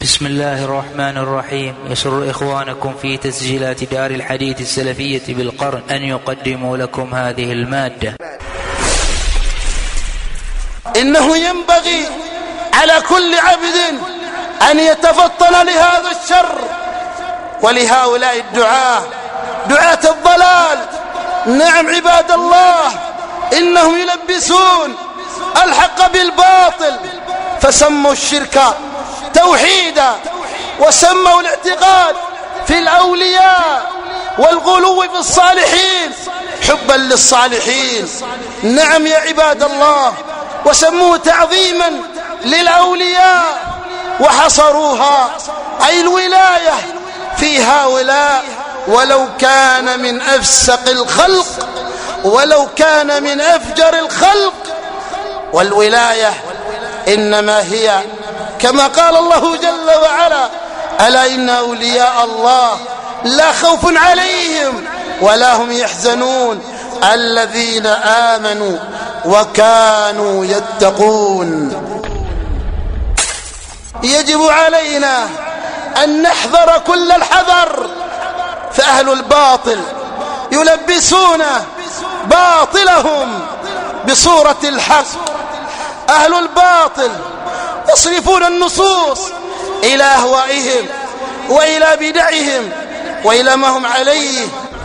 بسم الله الرحمن الرحيم. يسر إخوانكم في تسجيلات دار الحديث السلفية بالقرن أن يقدموا لكم هذه المادة. إنه ينبغي على كل عبد أن يتفطن لهذا الشر ولهؤلاء دعاة الضلال. نعم عباد الله، إنهم يلبسون الحق بالباطل، فسموا الشرك توحيدا، وسموا الاعتقاد في الأولياء والغلو في الصالحين حبا للصالحين. نعم يا عباد الله، وسموه تعظيما للأولياء، وحصروها أي الولاية في هؤلاء ولو كان من أفسق الخلق، ولو كان من أفجر الخلق. والولاية إنما هي كما قال الله جل وعلا: ألا إن أولياء الله لا خوف عليهم ولا هم يحزنون الذين آمنوا وكانوا يتقون. يجب علينا أن نحذر كل الحذر، فأهل الباطل يلبسون باطلهم بصورة الحق. أهل الباطل يصرفون النصوص إلى أهوائهم وإلى بدعهم وإلى ما هم عليه،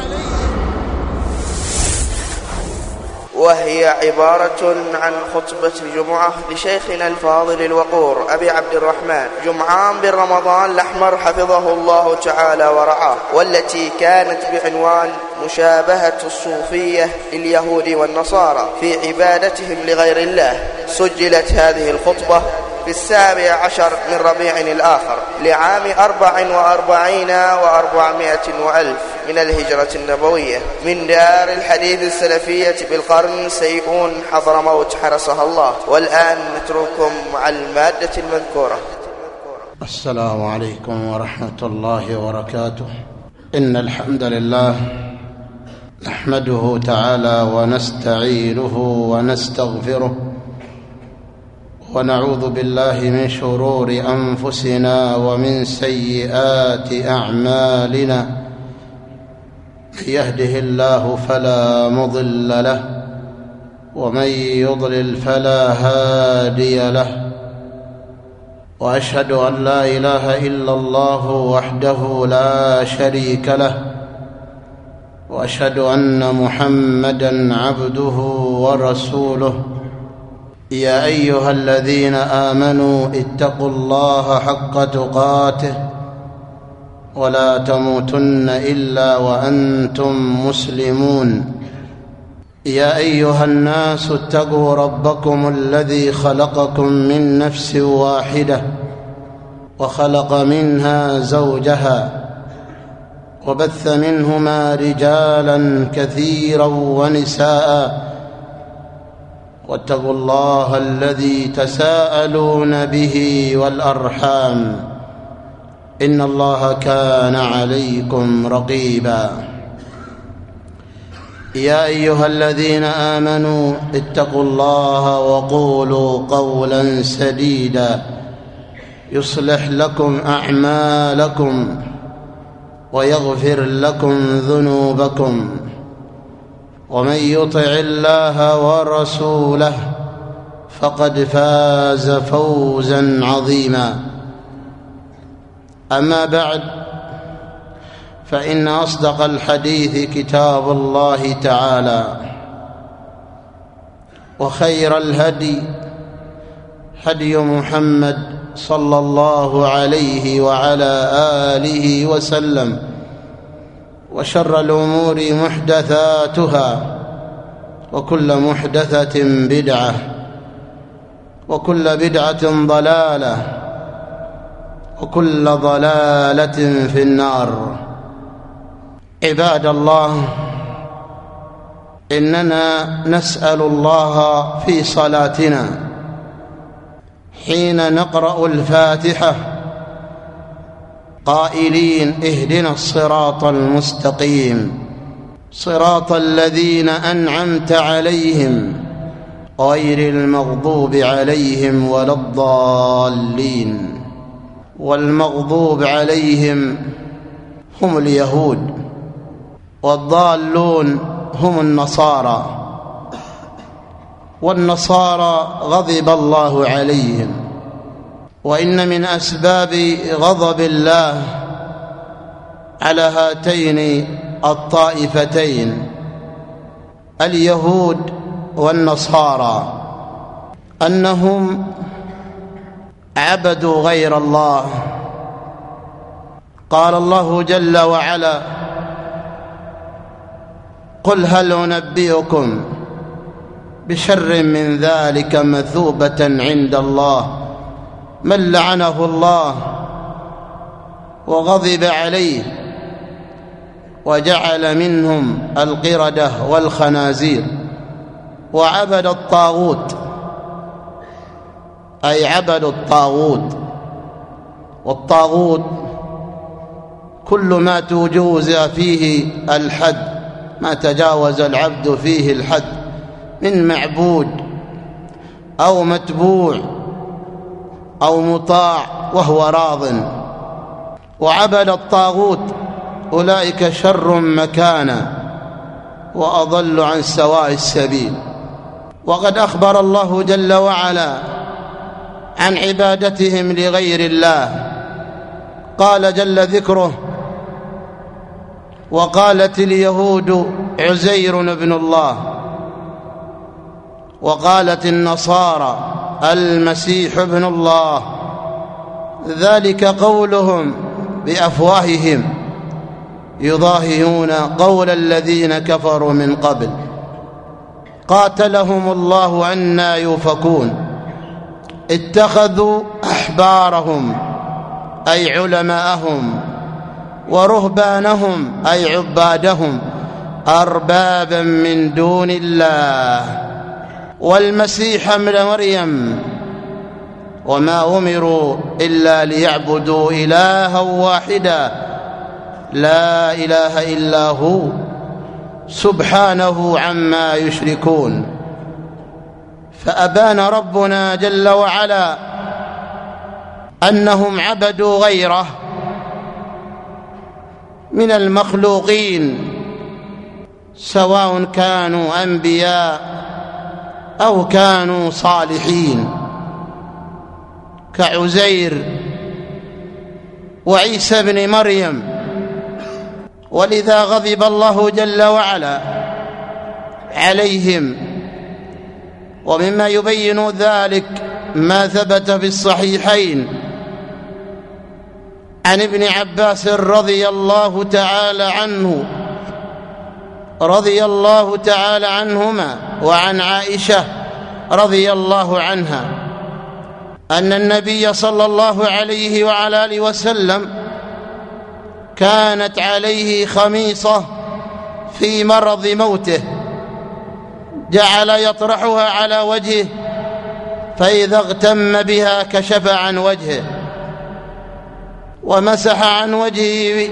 وهي عبارة عن خطبة الجمعة لشيخنا الفاضل الوقور أبي عبد الرحمن جمعان بن رمضان الأحمر حفظه الله تعالى ورعاه، والتي كانت بعنوان مشابهة الصوفية لليهود والنصارى في عبادتهم لغير الله. سجلت هذه الخطبة في 17 من ربيع الآخر لعام 44 و400 وألف من الهجرة النبوية من دار الحديث السلفية بالقرن سيئون حضرموت حرسها الله. والآن نترككم مع المادة المذكورة. السلام عليكم ورحمة الله وبركاته. إن الحمد لله نحمده تعالى ونستعينه ونستغفره، ونعوذ بالله من شرور أنفسنا ومن سيئات أعمالنا. من يهده الله فلا مضل له، ومن يضلل فلا هادي له، وأشهد أن لا إله إلا الله وحده لا شريك له، وأشهد أن محمدًا عبده ورسوله. يا أيها الذين آمنوا اتقوا الله حق تقاته ولا تموتن إلا وأنتم مسلمون. يا أيها الناس اتقوا ربكم الذي خلقكم من نفس واحدة وخلق منها زوجها وبث منهما رجالا كثيرا ونساء، واتقوا الله الذي تساءلون به والأرحام إن الله كان عليكم رقيبا. يا أيها الذين آمنوا اتقوا الله وقولوا قولا سديدا يصلح لكم أعمالكم ويغفر لكم ذنوبكم، ومن يطع الله ورسوله فقد فاز فوزا عظيما. أما بعد، فإن أصدق الحديث كتاب الله تعالى، وخير الهدي هدي محمد صلى الله عليه وعلى آله وسلم، وشر الأمور محدثاتها، وكل محدثة بدعة، وكل بدعة ضلالة، وكل ضلالة في النار. عباد الله، إننا نسأل الله في صلاتنا حين نقرأ الفاتحة قائلين: اهدنا الصراط المستقيم صراط الذين أنعمت عليهم غير المغضوب عليهم ولا الضالين. والمغضوب عليهم هم اليهود، والضالون هم النصارى. والنصارى غضب الله عليهم. وإن من أسباب غضب الله على هاتين الطائفتين اليهود والنصارى أنهم عبدوا غير الله. قال الله جل وعلا: قل هل أنبئكم بشر من ذلك مثوبة عند الله من لعنه الله وغضب عليه وجعل منهم القردة والخنازير وعبد الطاغوت، أي عبدوا الطاغوت. والطاغوت كل ما تجوز فيه الحد، ما تجاوز العبد فيه الحد من معبود أو متبوع أو مطاع وهو راض. وعبد الطاغوت أولئك شر مكانا وأضل عن سواء السبيل. وقد أخبر الله جل وعلا عن عبادتهم لغير الله. قال جل ذكره: وقالت اليهود عزير ابن الله، وقالت النصارى المسيح ابن الله، ذلك قولهم بأفواههم يضاهئون قول الذين كفروا من قبل قاتلهم الله أنى يؤفكون. اتخذوا أحبارهم أي علماءهم ورهبانهم أي عبادهم أربابا من دون الله والمسيح ابن مريم، وما أمروا إلا ليعبدوا إلها واحدا لا إله إلا هو سبحانه عما يشركون. فأبان ربنا جل وعلا أنهم عبدوا غيره من المخلوقين، سواء كانوا أنبياء أو كانوا صالحين كعزير وعيسى بن مريم. ولذا غضب الله جل وعلا عليهم. ومما يبين ذلك ما ثبت في الصحيحين عن ابن عباس رضي الله تعالى عنهما وعن عائشة رضي الله عنها أن النبي صلى الله عليه وعلى آله وسلم كانت عليه خميصة في مرض موته، جعل يطرحها على وجهه، فإذا اغتم بها كشف عن وجهه ومسح عن وجهه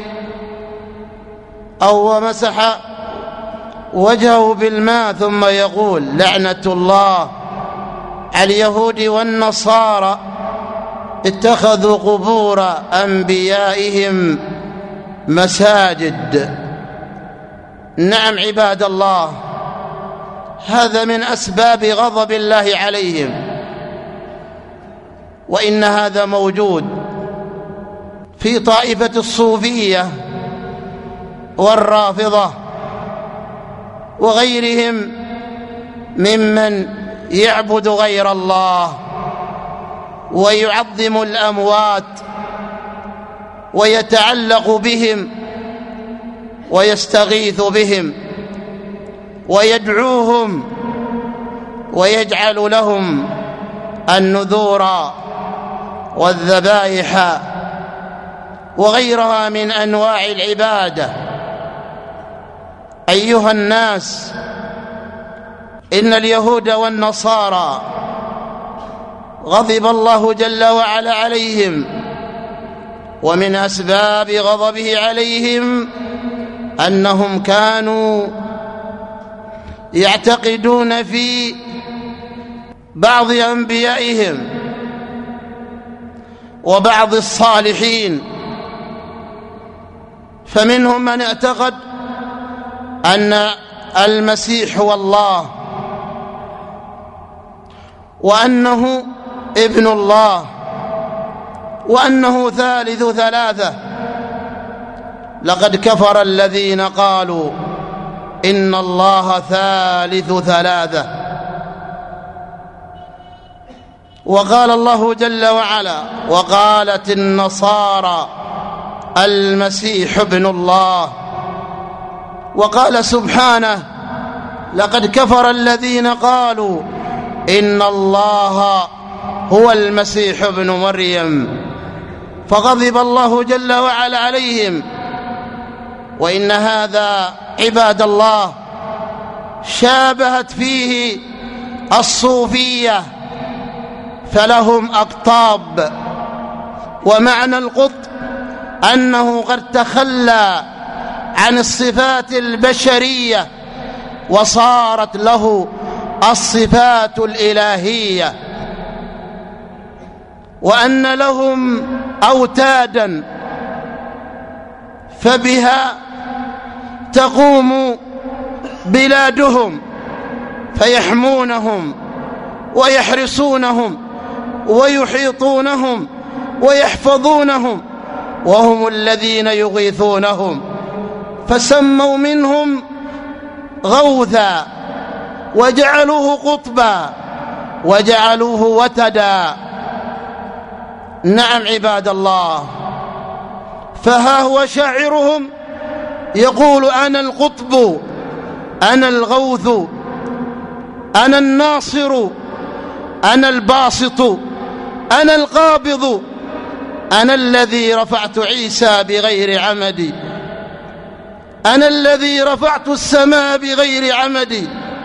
أو ومسح وجهه بالماء، ثم يقول: لعنة الله على اليهود والنصارى اتخذوا قبور أنبيائهم مساجد. نعم عباد الله، هذا من أسباب غضب الله عليهم. وإن هذا موجود في طائفة الصوفية والرافضة وغيرهم ممن يعبد غير الله ويعظم الأموات ويتعلق بهم ويستغيث بهم ويدعوهم ويجعل لهم النذور والذبائح وغيرها من أنواع العبادة. أيها الناس، إن اليهود والنصارى غضب الله جل وعلا عليهم، ومن أسباب غضبه عليهم أنهم كانوا يعتقدون في بعض أنبيائهم وبعض الصالحين، فمنهم من اعتقد أن المسيح هو الله وأنه ابن الله وأنه ثالث ثلاثة. لقد كفر الذين قالوا إن الله ثالث ثلاثة. وقال الله جل وعلا: وقالت النصارى المسيح ابن الله. وقال سبحانه: لقد كفر الذين قالوا إن الله هو المسيح ابن مريم. فغضب الله جل وعلا عليهم. وإن هذا عباد الله شابهت فيه الصوفية، فلهم أقطاب. ومعنى القطب أنه قد تخلى عن الصفات البشرية وصارت له الصفات الإلهية، وأن لهم أوتادا فبها تقوم بلادهم، فيحمونهم ويحرسونهم ويحيطونهم ويحفظونهم، وهم الذين يغيثونهم، فسموا منهم غوثا وجعلوه قطبا وجعلوه وتدا. نعم عباد الله، فها هو شاعرهم يقول: أنا القطب، أنا الغوث، أنا الناصر، أنا الباسط، أنا القابض، أنا الذي رفعت عيسى بغير عمد، أنا الذي رفعت السماء بغير عمد.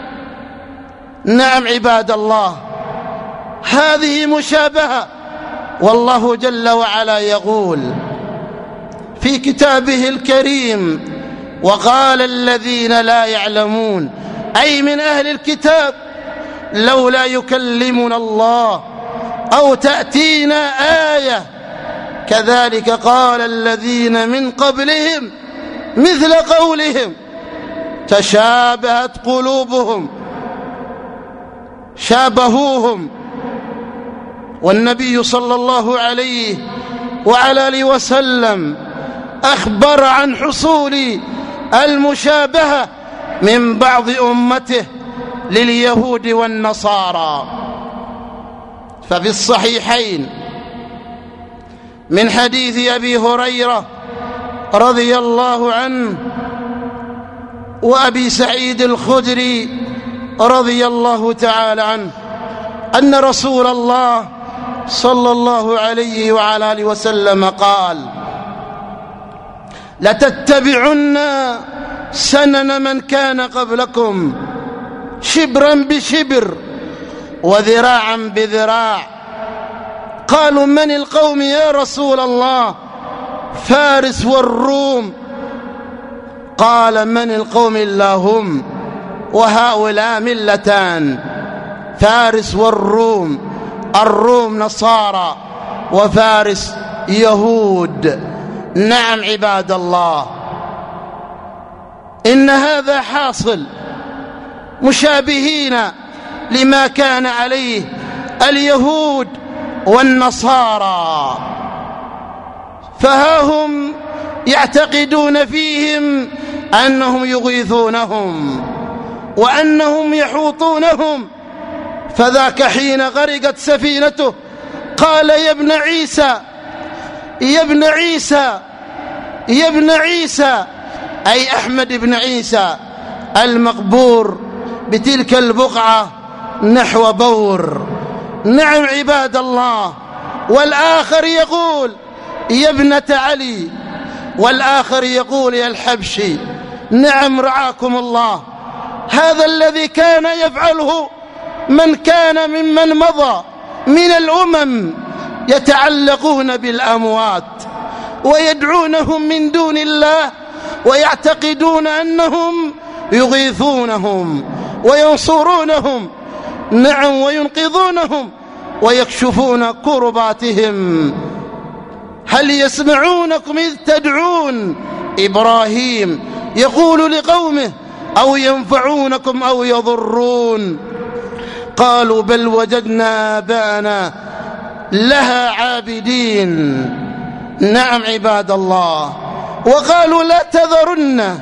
نعم عباد الله، هذه مشابهة. والله جل وعلا يقول في كتابه الكريم: وقال الذين لا يعلمون، أي من أهل الكتاب: لولا يكلمنا الله أو تأتينا آية. كذلك قال الذين من قبلهم مثل قولهم تشابهت قلوبهم، شابهوهم. والنبي صلى الله عليه وعلى آله وسلم أخبر عن حصول المشابهة من بعض أمته لليهود والنصارى. ففي الصحيحين من حديث أبي هريرة رضي الله عنه وأبي سعيد الخدري رضي الله تعالى عنه أن رسول الله صلى الله عليه وعلى آله وسلم قال: لتتبعن سنن من كان قبلكم شبرا بشبر وذراعا بذراع. قالوا: من القوم يا رسول الله؟ فارس والروم. قال: من القوم إلا هم، وهؤلاء ملتان، فارس والروم. الروم نصارى وفارس يهود. نعم عباد الله، إن هذا حاصل، مشابهين لما كان عليه اليهود والنصارى. فها هم يعتقدون فيهم أنهم يغيثونهم وأنهم يحوطونهم. فذاك حين غرقت سفينته قال: يا ابن عيسى، يا ابن عيسى، يا ابن عيسى، أي أحمد بن عيسى المقبور بتلك البقعة نحو بور. نعم عباد الله. والآخر يقول: يا ابنة علي، والآخر يقول: يا الحبشي. نعم رعاكم الله، هذا الذي كان يفعله من كان ممن مضى من الأمم، يتعلقون بالأموات ويدعونهم من دون الله ويعتقدون أنهم يغيثونهم وينصرونهم. نعم، وينقذونهم ويكشفون كرباتهم هل يسمعونكم إذ تدعون إبراهيم يقول لقومه أو ينفعونكم أو يضرون قالوا بل وجدنا آباءنا لها عابدين. نعم عباد الله. وقالوا لا تذرن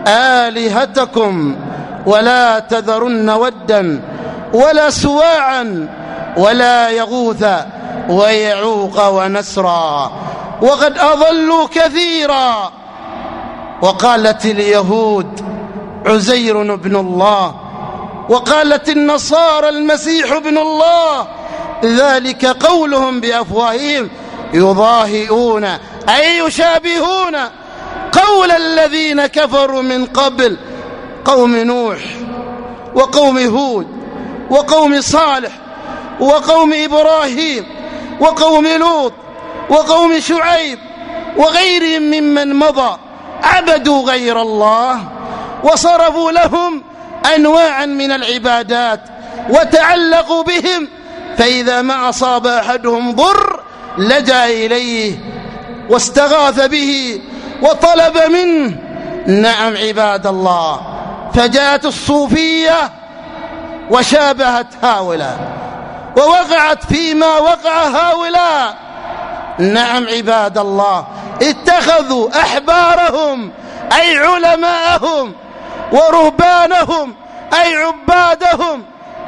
آلهتكم ولا تذرن ودا ولا سواعا ولا يغوث ويعوق ونسرا وقد أضلوا كثيرا. وقالت اليهود عزير ابن الله وقالت النصارى المسيح ابن الله، ذلك قولهم بأفواههم يضاهئون أي يشابهون قول الذين كفروا من قبل قوم نوح وقوم هود وقوم صالح وقوم إبراهيم وقوم لوط وقوم شعيب وغيرهم ممن مضى، عبدوا غير الله وصرفوا لهم أنواعا من العبادات وتعلقوا بهم، فإذا ما أصاب أحدهم ضر لجأ إليه واستغاث به وطلب منه. نعم عباد الله. فجاءت الصوفية وشابهت هؤلاء ووقعت فيما وقع هؤلاء. نعم عباد الله. اتخذوا أحبارهم أي علماءهم ورهبانهم أي عبادهم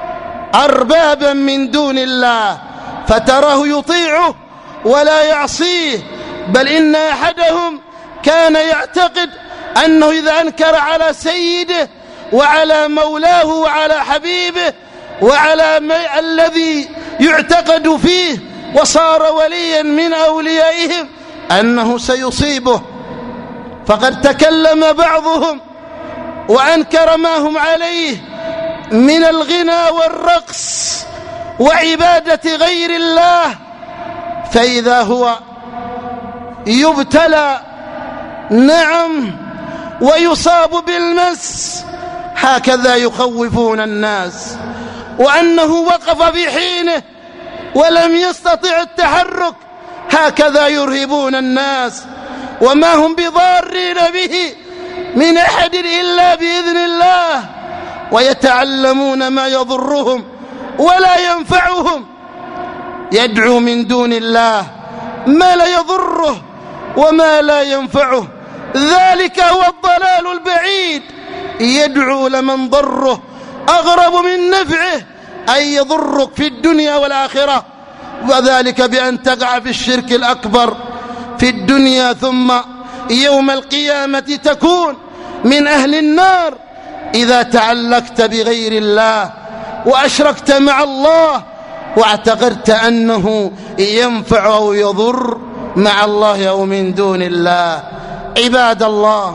أربابا من دون الله، فتراه يطيعه ولا يعصيه، بل إن أحدهم كان يعتقد أنه إذا أنكر على سيده وعلى مولاه وعلى حبيبه وعلى الذي يعتقد فيه وصار وليا من أوليائهم أنه سيصيبه. فقد تكلم بعضهم وأنكر ما هم عليه من الغنى والرقص وعبادة غير الله، فإذا هو يبتلى نعم ويصاب بالمس هكذا يخوفون الناس، وأنه وقف في حينه ولم يستطع التحرك هكذا يرهبون الناس، وما هم بضارين به من أحد إلا بإذن الله، ويتعلمون ما يضرهم ولا ينفعهم. يدعو من دون الله ما لا يضره وما لا ينفعه، ذلك هو الضلال البعيد. يدعو لمن ضره أغرب من نفعه أي يضرك في الدنيا والآخرة، وذلك بأن تقع في الشرك الأكبر في الدنيا، ثم يوم القيامة تكون من أهل النار إذا تعلقت بغير الله وأشركت مع الله واعتقدت أنه ينفع أو يضر مع الله أو من دون الله. عباد الله،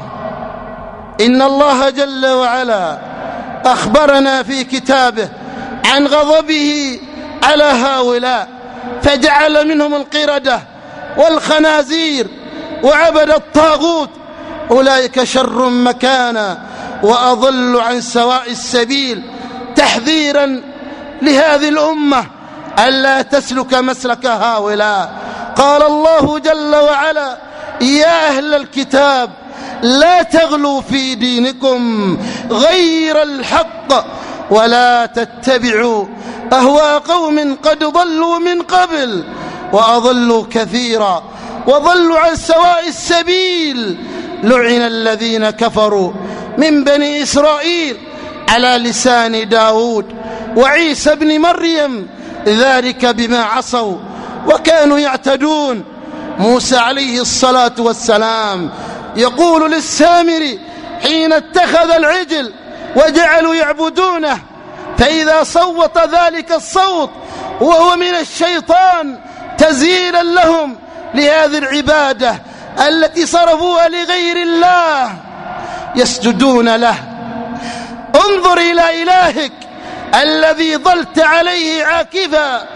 إن الله جل وعلا أخبرنا في كتابه عن غضبه على هؤلاء، فجعل منهم القردة والخنازير وعبد الطاغوت، أولئك شر مكانا وأضل عن سواء السبيل، تحذيرا لهذه الأمة ألا تسلك مسلك هؤلاء. قال الله جل وعلا: يا أهل الكتاب لا تغلوا في دينكم غير الحق ولا تتبعوا أهواء قوم قد ضلوا من قبل وأضلوا كثيرا وضلوا عن سواء السبيل. لعن الذين كفروا من بني إسرائيل على لسان داود وعيسى بن مريم، ذلك بما عصوا وكانوا يعتدون. موسى عليه الصلاة والسلام يقول للسامري حين اتخذ العجل وجعلوا يعبدونه، فإذا صوت ذلك الصوت وهو من الشيطان تزييلا لهم لهذه العبادة التي صرفوها لغير الله، يسجدون له. انظر إلى إلهك الذي ظلت عليه عاكفا،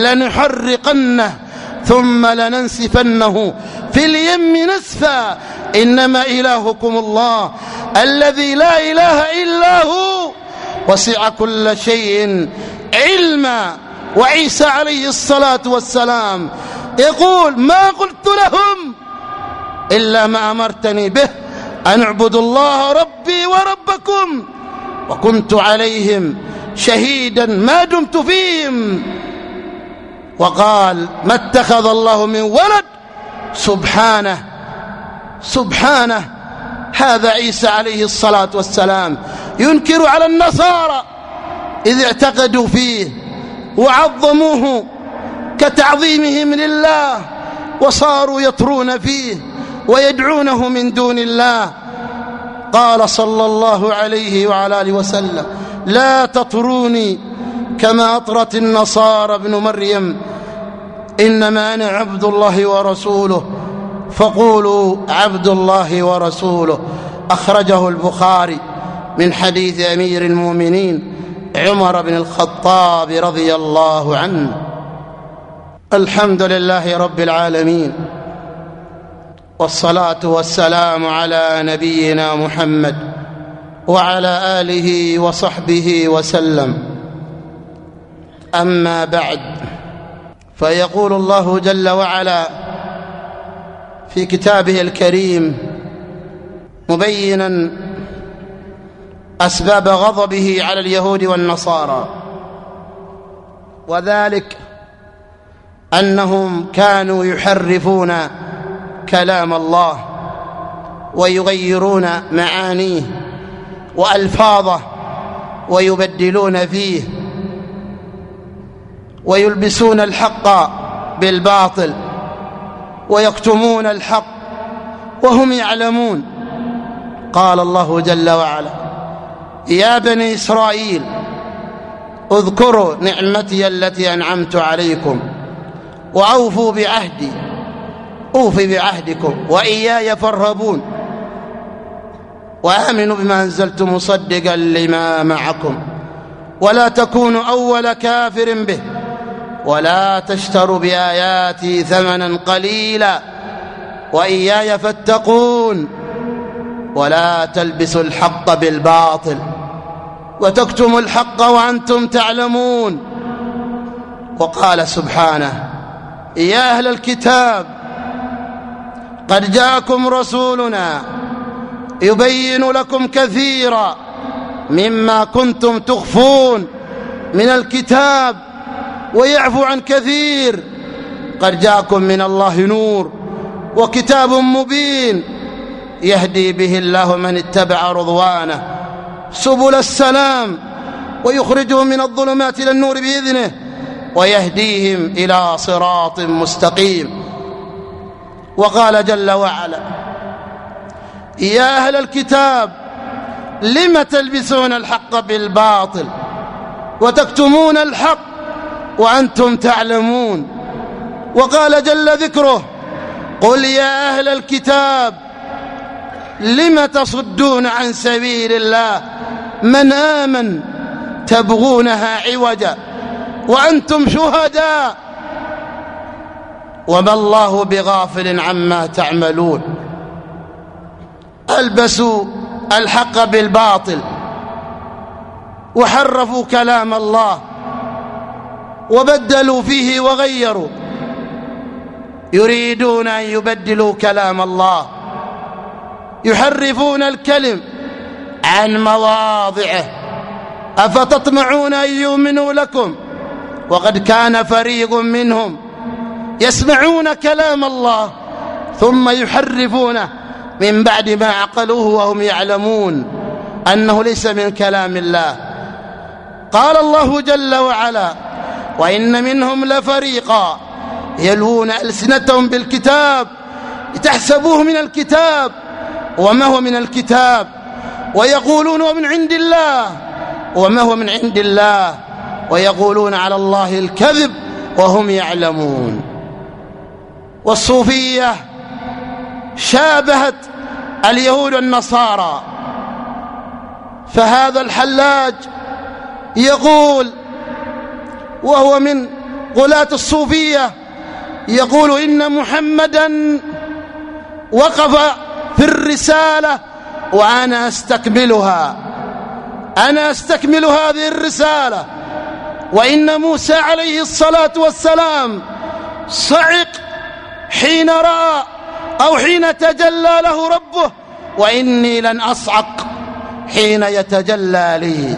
لنحرقنه ثم لننسفنه في اليم نسفا، إنما إلهكم الله الذي لا إله إلا هو وسع كل شيء علما. وعيسى عليه الصلاة والسلام يقول ما قلت لهم إلا ما أمرتني به أن اعبدوا الله ربي وربكم وكنت عليهم شهيدا ما دمت فيهم. وقال ما اتخذ الله من ولد سبحانه سبحانه. هذا عيسى عليه الصلاة والسلام ينكر على النصارى إذ اعتقدوا فيه وعظموه كتعظيمهم لله وصاروا يطرون فيه ويدعونه من دون الله. قال صلى الله عليه وعلى آله وسلم لا تطروني كما أطرت النصارى ابن مريم إنما أنا عبد الله ورسوله فقولوا عبد الله ورسوله. أخرجه البخاري من حديث أمير المؤمنين عمر بن الخطاب رضي الله عنه. الحمد لله رب العالمين والصلاة والسلام على نبينا محمد وعلى آله وصحبه وسلم. أما بعد، فيقول الله جل وعلا في كتابه الكريم مبينا أسباب غضبه على اليهود والنصارى، وذلك أنهم كانوا يحرفون كلام الله ويغيرون معانيه وألفاظه ويبدلون فيه ويلبسون الحق بالباطل ويكتمون الحق وهم يعلمون. قال الله جل وعلا يا بني إسرائيل اذكروا نعمتي التي أنعمت عليكم وأوفوا بعهدي أوفي بعهدكم وإياي فارهبون وآمنوا بما أنزلت مصدقا لما معكم ولا تكونوا أول كافر به ولا تشتروا بآياتي ثمنا قليلا وإياي فاتقون ولا تلبسوا الحق بالباطل وتكتموا الحق وأنتم تعلمون. وقال سبحانه يا أهل الكتاب قد جاءكم رسولنا يبين لكم كثيرا مما كنتم تخفون من الكتاب ويعفو عن كثير قد جاءكم من الله نور وكتاب مبين يهدي به الله من اتبع رضوانه سبل السلام ويخرجهم من الظلمات إلى النور بإذنه ويهديهم إلى صراط مستقيم. وقال جل وعلا يا أهل الكتاب لم تلبسون الحق بالباطل وتكتمون الحق وأنتم تعلمون. وقال جل ذكره قل يا أهل الكتاب لم تصدون عن سبيل الله من آمن تبغونها عوجا وأنتم شهداء وما الله بغافل عما تعملون. ألبسوا الحق بالباطل وحرفوا كلام الله وبدلوا فيه وغيروا، يريدون أن يبدلوا كلام الله، يحرفون الكلم عن مواضعه. أفتطمعون أن يؤمنوا لكم وقد كان فريق منهم يسمعون كلام الله ثم يحرفونه من بعد ما عقلوه وهم يعلمون أنه ليس من كلام الله. قال الله جل وعلا وإن منهم لفريقا يلوون ألسنتهم بالكتاب لتحسبوه من الكتاب وما هو من الكتاب ويقولون ومن عند الله وما هو من عند الله ويقولون على الله الكذب وهم يعلمون. والصوفية شابهت اليهود والنصارى، فهذا الحلاج يقول وهو من غلاة الصوفية يقول إن محمدا وقف في الرسالة وأنا أستكملها، أنا أستكمل هذه الرسالة، وإن موسى عليه الصلاة والسلام صعق حين رأى أو حين تجلى له ربه، وإني لن أصعق حين يتجلى لي.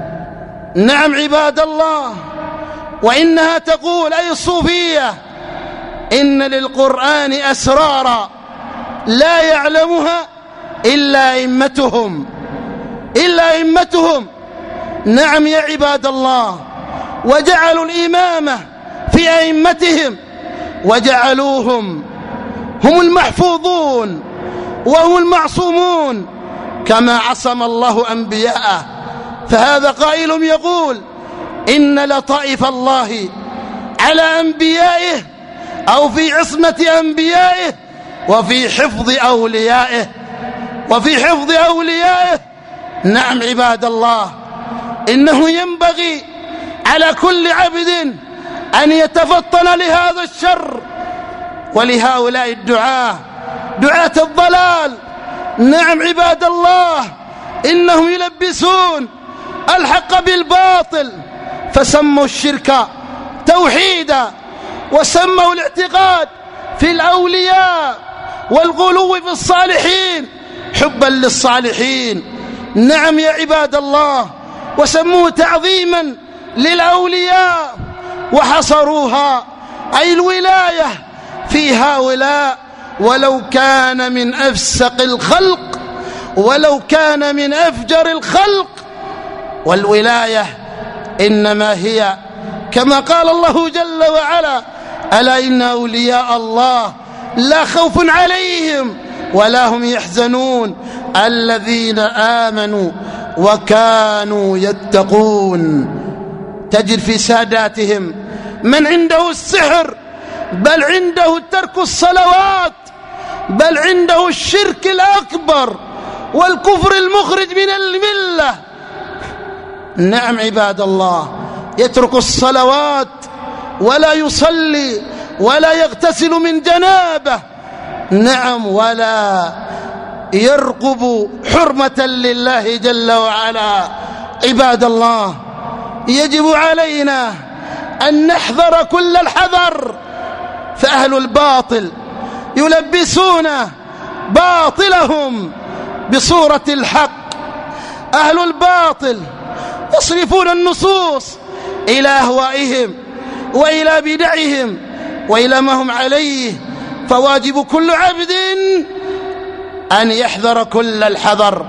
نعم عباد الله، وإنها تقول أي الصوفية إن للقرآن أسرارا لا يعلمها إلا أئمتهم، إلا أئمتهم. نعم يا عباد الله، وجعلوا الإمامة في أئمتهم وجعلوهم هم المحفوظون وهم المعصومون كما عصم الله أنبياءه. فهذا قائل يقول إن لطائف الله على أنبيائه أو في عصمة أنبيائه وفي حفظ أوليائه، وفي حفظ أوليائه. نعم عباد الله، إنه ينبغي على كل عبد أن يتفطن لهذا الشر ولهؤلاء الدعاة، دعاة الضلال. نعم عباد الله، إنهم يلبسون الحق بالباطل، فسموا الشرك توحيدا، وسموا الاعتقاد في الأولياء والغلو في الصالحين حبا للصالحين. نعم يا عباد الله، وسموه تعظيما للأولياء، وحصروها أي الولاية في هؤلاء ولو كان من أفسق الخلق، ولو كان من أفجر الخلق. والولاية إنما هي كما قال الله جل وعلا: ألا إن أولياء الله لا خوف عليهم ولا هم يحزنون الذين آمنوا وكانوا يتقون. تجد في ساداتهم من عنده السحر، بل عنده ترك الصلوات، بل عنده الشرك الأكبر والكفر المخرج من الملة. نعم عباد الله، يترك الصلوات ولا يصلي ولا يغتسل من جنابه، نعم، ولا يرقب حرمة لله جل وعلا. عباد الله، يجب علينا أن نحذر كل الحذر، فأهل الباطل يلبسون باطلهم بصورة الحق. أهل الباطل يصرفون النصوص إلى أهوائهم وإلى بدعهم وإلى ما هم عليه. فواجب كل عبد أن يحذر كل الحذر،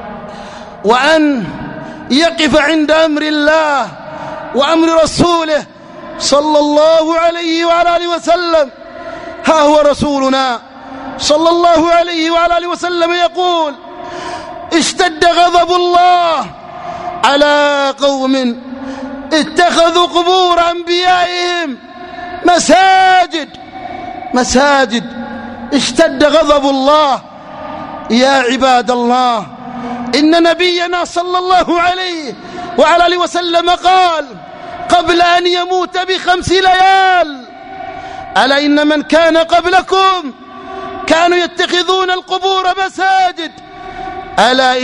وأن يقف عند أمر الله وأمر رسوله صلى الله عليه وعلى آله وسلم. ها هو رسولنا صلى الله عليه وعلى آله وسلم يقول: اشتد غضب الله على قوم اتخذوا قبور أنبيائهم مساجد. اشتد غضب الله. يا عباد الله، إن نبينا صلى الله عليه وعلى آله وسلم قال قبل أن يموت ب5 ليال: ألا إن من كان قبلكم كانوا يتخذون القبور مساجد، ألا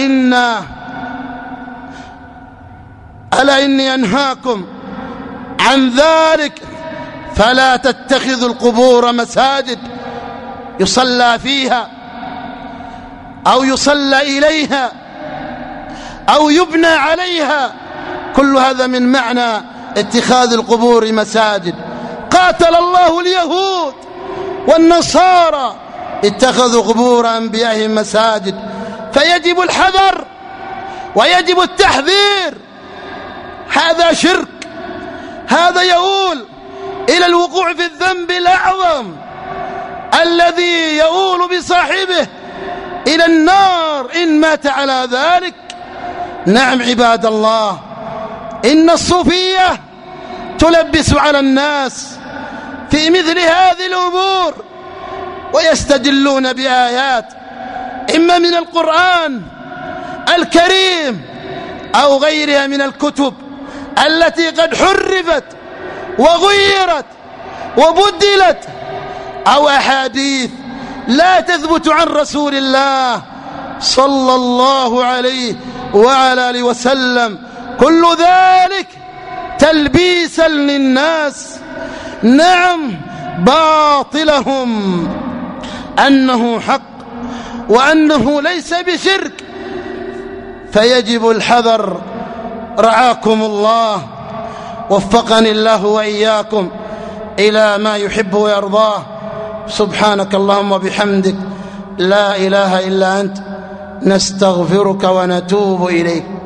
إني أنهاكم عن ذلك فلا تتخذوا القبور مساجد يصلى فيها أو يصلى إليها أو يبنى عليها. كل هذا من معنى اتخاذ القبور مساجد. قاتل الله اليهود والنصارى اتخذوا قبور أنبيائهم مساجد. فيجب الحذر ويجب التحذير. هذا شرك، هذا يؤول إلى الوقوع في الذنب الأعظم الذي يؤول بصاحبه إلى النار إن مات على ذلك. نعم عباد الله، إن الصوفية تلبس على الناس في مثل هذه الأمور، ويستدلون بآيات إما من القرآن الكريم أو غيرها من الكتب التي قد حرفت وغيرت وبدلت، أو أحاديث لا تثبت عن رسول الله صلى الله عليه وعلى آله وسلم. كل ذلك تلبيسا للناس. نعم، باطلهم أنه حق وأنه ليس بشرك، فيجب الحذر. رعاكم الله، وفقني الله وإياكم إلى ما يحب ويرضاه. سبحانك اللهم وبحمدك، لا إله إلا أنت، نستغفرك ونتوب إليك.